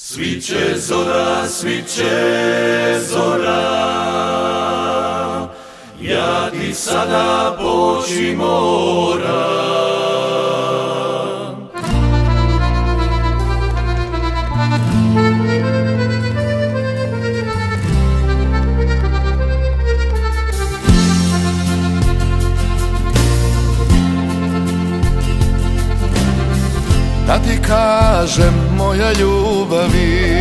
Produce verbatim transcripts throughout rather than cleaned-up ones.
Sviće zora, sviće zora, ja ti sada poći moram. Da ti kažem, moja ljubavi,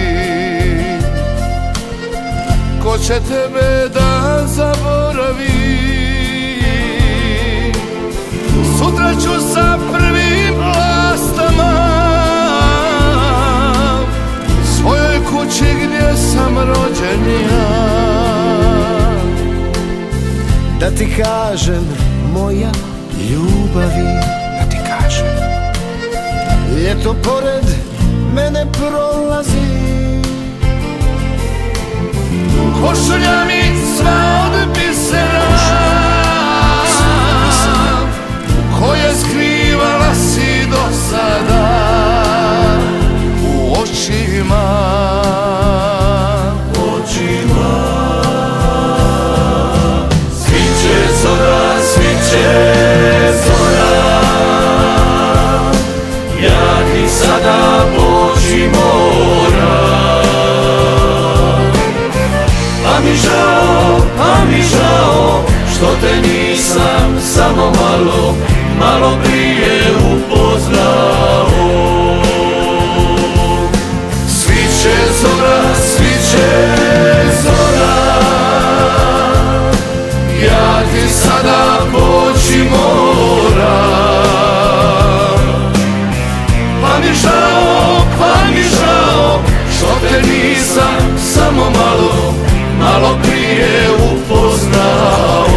ko će tebe da zaboravi? Sutra ću sa prvim lastama svojoj kući gdje sam rođen ja. Da ti kažem, moja ljubavi, da ti kažem, ljeto pored mene prolazi, košulja mi sva od bisera, koje skrivala si do sada u očima, očima. Sviće zora, sviće zora, ja ti sada poći moram. Pa mi žao, pa mi žao, što te nisam samo malo, malo prije upoznao. Sviće zora, sviće zora, ja ti sada poći moram. Pa mi žao, pa mi žao, što te nisam samo malo, malo prije upoznao.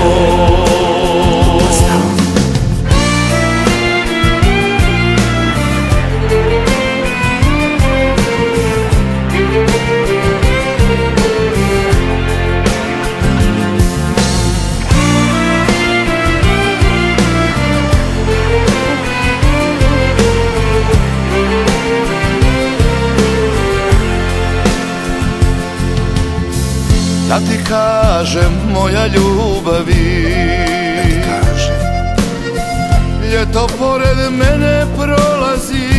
da ti kažem, moja ljubavi, da ti kažem, ljeto pored mene prolazi,